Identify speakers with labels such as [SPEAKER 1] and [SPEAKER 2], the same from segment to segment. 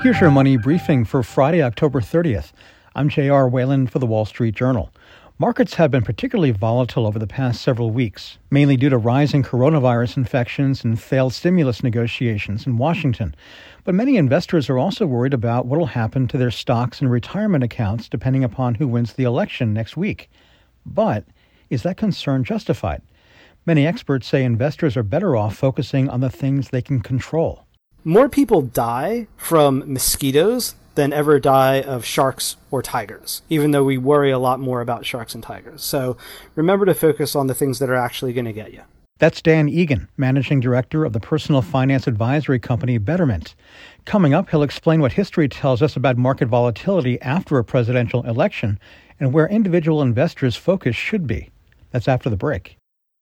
[SPEAKER 1] Here's your money briefing for Friday, October 30th. I'm J.R. Whalen for the Wall Street Journal. Markets have been particularly volatile over the past several weeks, mainly due to rising coronavirus infections and failed stimulus negotiations in Washington. But many investors are also worried about what will happen to their stocks and retirement accounts depending upon who wins the election next week. But is that concern justified? Many experts say investors are better off focusing on the things they can control.
[SPEAKER 2] More people die from mosquitoes than ever die of sharks or tigers, even though we worry a lot more about sharks and tigers. So remember to focus on the things that are actually going to get you.
[SPEAKER 1] That's Dan Egan, Managing Director of the personal finance advisory company Betterment. Coming up, he'll explain what history tells us about market volatility after a presidential election and where individual investors' focus should be. That's after the break.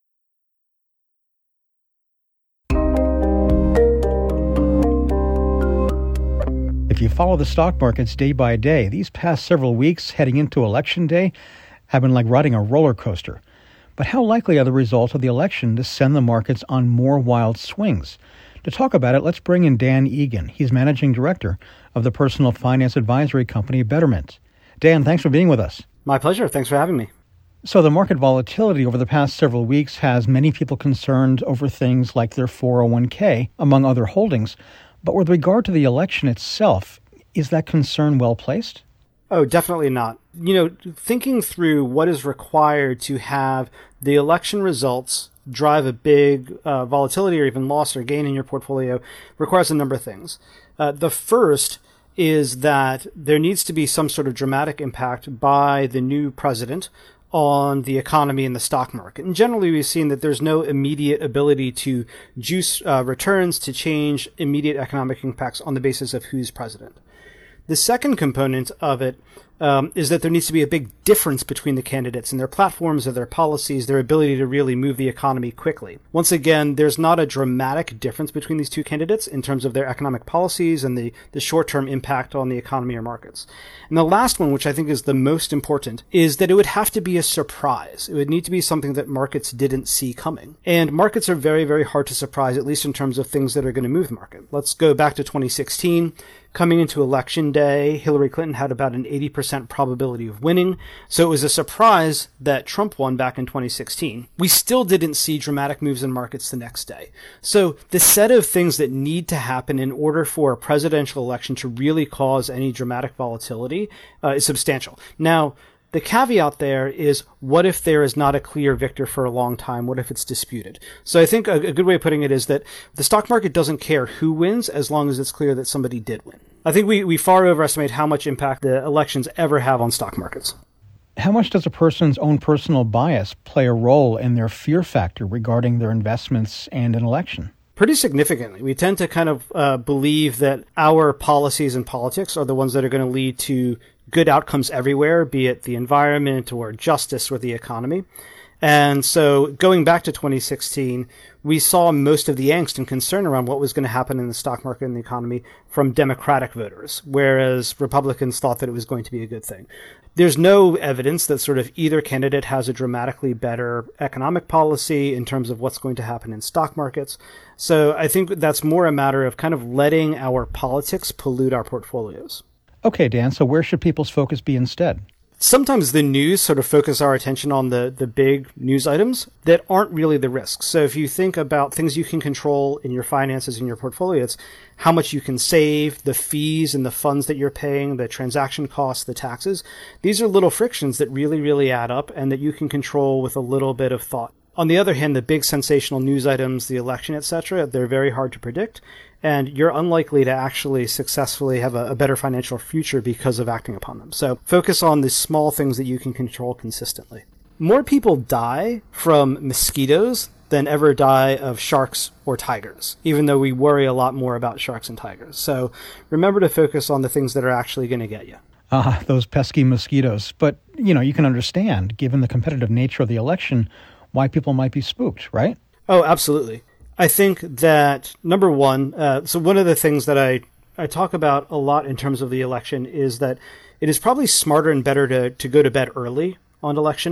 [SPEAKER 1] If you follow the stock markets day by day, these past several weeks heading into Election Day have been like riding a roller coaster. But how likely are the results of the election to send the markets on more wild swings? To talk about it, let's bring in Dan Egan. He's Managing Director of the personal finance advisory company Betterment. Dan, thanks for being with us.
[SPEAKER 2] My pleasure. Thanks for having me.
[SPEAKER 1] So the market volatility over the past several weeks has many people concerned over things like their 401k, among other holdings. But with regard to the election itself, is that concern well placed?
[SPEAKER 2] Oh, definitely not. Thinking through what is required to have the election results drive a big volatility or even loss or gain in your portfolio requires a number of things. The first is that there needs to be some sort of dramatic impact by the new president on the economy and the stock market. And generally, we've seen that there's no immediate ability to juice returns to change immediate economic impacts on the basis of who's president. The second component of it is that there needs to be a big difference between the candidates and their platforms or their policies, their ability to really move the economy quickly. Once again, there's not a dramatic difference between these two candidates in terms of their economic policies and the short-term impact on the economy or markets. And the last one, which I think is the most important, is that it would have to be a surprise. It would need to be something that markets didn't see coming. And markets are very, very hard to surprise, at least in terms of things that are going to move the market. Let's go back to 2016. Coming into Election Day, Hillary Clinton had about an 80% probability of winning, so it was a surprise that Trump won back in 2016. We still didn't see dramatic moves in markets the next day. So the set of things that need to happen in order for a presidential election to really cause any dramatic volatility is substantial. Now, the caveat there is, what if there is not a clear victor for a long time? What if it's disputed? So I think a good way of putting it is that the stock market doesn't care who wins as long as it's clear that somebody did win. I think we far overestimate how much impact the elections ever have on stock markets.
[SPEAKER 1] How much does a person's own personal bias play a role in their fear factor regarding their investments and an election?
[SPEAKER 2] Pretty significantly. We tend to kind of believe that our policies and politics are the ones that are going to lead to good outcomes everywhere, be it the environment or justice or the economy. And so going back to 2016, we saw most of the angst and concern around what was going to happen in the stock market and the economy from Democratic voters, whereas Republicans thought that it was going to be a good thing. There's no evidence that sort of either candidate has a dramatically better economic policy in terms of what's going to happen in stock markets. So I think that's more a matter of kind of letting our politics pollute our portfolios.
[SPEAKER 1] Okay, Dan, so where should people's focus be instead?
[SPEAKER 2] Sometimes the news sort of focus our attention on the big news items that aren't really the risks. So if you think about things you can control in your finances, in your portfolio, it's how much you can save, the fees and the funds that you're paying, the transaction costs, the taxes. These are little frictions that really, really add up and that you can control with a little bit of thought. On the other hand, the big sensational news items, the election, etc., they're very hard to predict. And you're unlikely to actually successfully have a better financial future because of acting upon them. So focus on the small things that you can control consistently. More people die from mosquitoes than ever die of sharks or tigers, even though we worry a lot more about sharks and tigers. So remember to focus on the things that are actually going to get you.
[SPEAKER 1] Those pesky mosquitoes. But, you can understand, given the competitive nature of the election, why people might be spooked, right?
[SPEAKER 2] Oh, absolutely. I think that, number one, so one of the things that I talk about a lot in terms of the election is that it is probably smarter and better to go to bed early on election night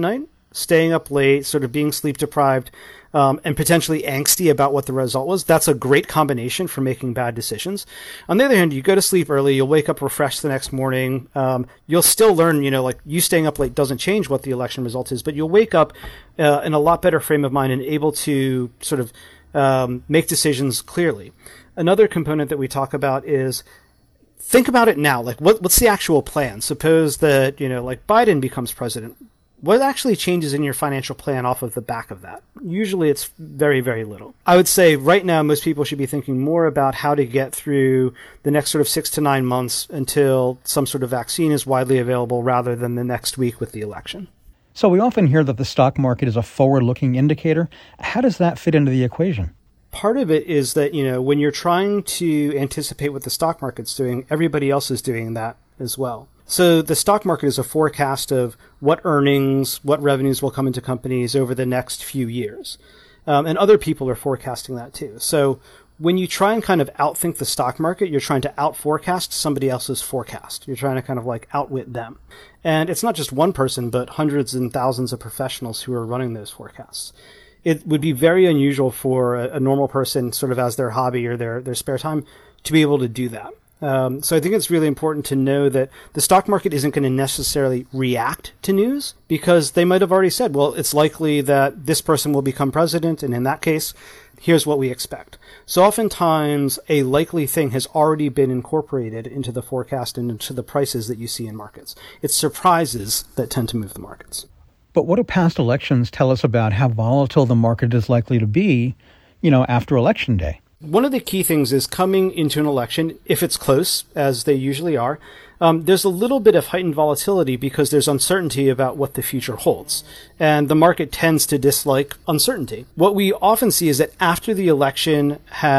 [SPEAKER 2] staying up late, sort of being sleep deprived, and potentially angsty about what the result was, that's a great combination for making bad decisions. On the other hand, you go to sleep early, you'll wake up refreshed the next morning. You'll still learn, like you staying up late doesn't change what the election result is, but you'll wake up in a lot better frame of mind and able to sort of make decisions clearly. Another component that we talk about is think about it now. Like, what's the actual plan? Suppose that, like Biden becomes president. What actually changes in your financial plan off of the back of that? Usually it's very, very little. I would say right now most people should be thinking more about how to get through the next sort of 6 to 9 months until some sort of vaccine is widely available rather than the next week with the election.
[SPEAKER 1] So we often hear that the stock market is a forward-looking indicator. How does that fit into the equation?
[SPEAKER 2] Part of it is that, when you're trying to anticipate what the stock market's doing, everybody else is doing that as well. So the stock market is a forecast of what earnings, what revenues will come into companies over the next few years. And other people are forecasting that too. So when you try and kind of outthink the stock market, you're trying to outforecast somebody else's forecast. You're trying to kind of like outwit them. And it's not just one person, but hundreds and thousands of professionals who are running those forecasts. It would be very unusual for a normal person sort of as their hobby or their spare time to be able to do that. So I think it's really important to know that the stock market isn't going to necessarily react to news because they might have already said, well, it's likely that this person will become president. And in that case, here's what we expect. So oftentimes a likely thing has already been incorporated into the forecast and into the prices that you see in markets. It's surprises that tend to move the markets.
[SPEAKER 1] But what do past elections tell us about how volatile the market is likely to be, after Election Day?
[SPEAKER 2] One of the key things is coming into an election, if it's close, as they usually are, there's a little bit of heightened volatility because there's uncertainty about what the future holds. And the market tends to dislike uncertainty. What we often see is that after the election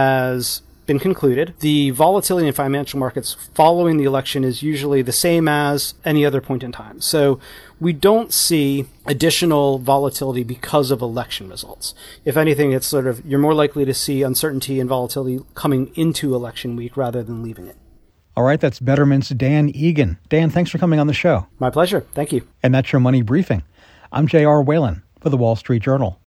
[SPEAKER 2] has been concluded, the volatility in financial markets following the election is usually the same as any other point in time. So we don't see additional volatility because of election results. If anything, it's sort of, you're more likely to see uncertainty and volatility coming into election week rather than leaving it.
[SPEAKER 1] All right, that's Betterment's Dan Egan. Dan, thanks for coming on the show.
[SPEAKER 2] My pleasure. Thank you.
[SPEAKER 1] And that's your Money Briefing. I'm J.R. Whalen for the Wall Street Journal.